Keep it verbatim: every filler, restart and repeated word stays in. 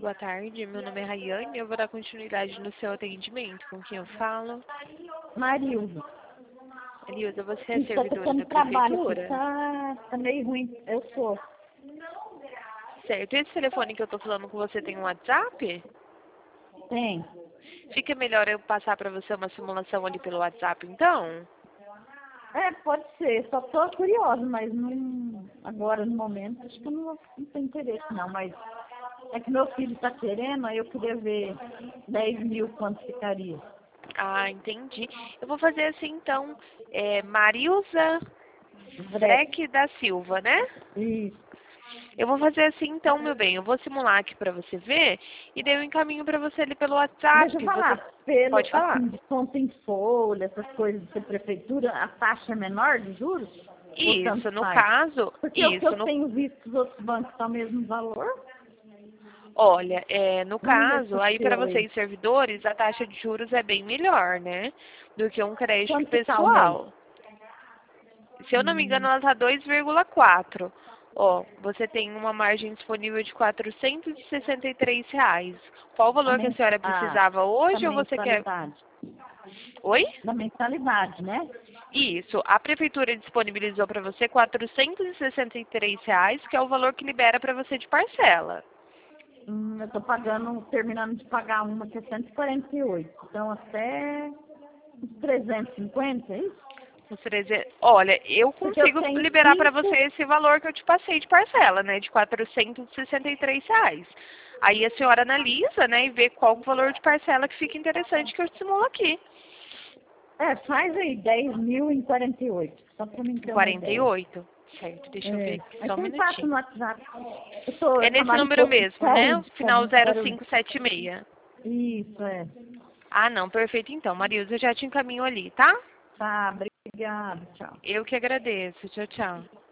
Boa tarde, meu nome é Rayane e eu vou dar continuidade no seu atendimento. Com quem eu falo? Marilza. Marilza, você é Estou servidora tocando da trabalho aqui, prefeitura? tá, tá meio ruim. Eu sou. Certo. Esse telefone que eu tô falando com você tem um WhatsApp? Tem. Fica melhor eu passar para você uma simulação ali pelo WhatsApp, então? É, pode ser. Só tô curiosa, mas não, agora no momento acho que eu não, não tenho interesse não, mas é que meu filho tá querendo, aí eu queria ver dez mil quanto ficaria. Ah, entendi. Eu vou fazer assim, então. É Marilza Breque. Breck da Silva, né? Isso. Eu vou fazer assim, então, meu bem. Eu vou simular aqui para você ver e daí eu encaminho para você ali pelo WhatsApp. Deixa eu Você falar, pelo, pode falar? assim, desconto em folha, essas coisas da prefeitura, a taxa é menor de juros? Ou tanto Isso, no faz? caso, Porque o que isso, eu no tenho visto os outros bancos tá o mesmo valor. Olha, é, no Vamos ver se caso, o aí para seu aí. vocês servidores, a taxa de juros é bem melhor, né? Do que um crédito Quanto que tá o mês? pessoal. Se eu não me engano, Hum, ela está dois vírgula quatro. Ó, você tem uma margem disponível de quatrocentos e sessenta e três reais. Qual o a, valor que a men senhora a, precisava a hoje ou você quer... mensalidade. Oi? Da mensalidade, né? Isso, a prefeitura disponibilizou para você quatrocentos e sessenta e três reais, que é o valor que libera para você de parcela. Hum, eu tô pagando, terminando de pagar uma que é cento e quarenta e oito. Então até uns trezentos e cinquenta, é isso? Uns trezentos. Olha, eu Porque eu consigo tenho liberar para você cinco. esse valor que eu te passei de parcela, né? De quatrocentos e sessenta e três reais. Aí a senhora analisa, né? E vê qual o valor de parcela que fica interessante que eu simulo aqui. É, faz aí dez mil em quarenta e oito. Só pra mim ter uma quarenta e ideia. oito. Certo, deixa eu ver É, aqui mas só um você me passa no minutinho. WhatsApp. Eu, tô, É eu nesse trabalho em número posto de mesmo, né? O saúde, final sabe? zero Quero... cinco sete seis. Isso, é. Ah, não, perfeito então. Marilza, eu já te encaminho ali, tá? Tá, obrigada, tchau. Eu que agradeço. Tchau, tchau.